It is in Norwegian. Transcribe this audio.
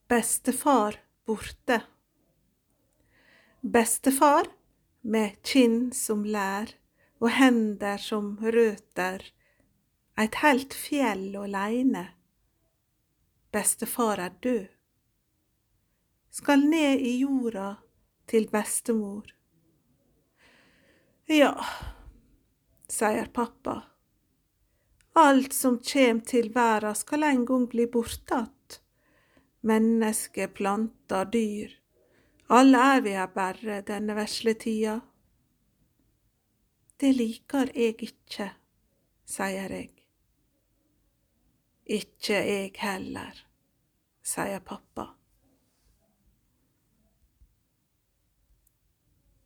Bestefar borte. Bestefar med kinn som lær og hender som røter, eit helt fjell åleine. Bestefar er død. Skal ned i jorda til bestemor. Ja, sier pappa. Alt som kjem til verda skal en gang bli bortatt. Menneske, planter, dyr. Alle er vi her berre denne vesle tida. Det liker eg ikkje, sier eg. Ikkje eg heller, sier pappa.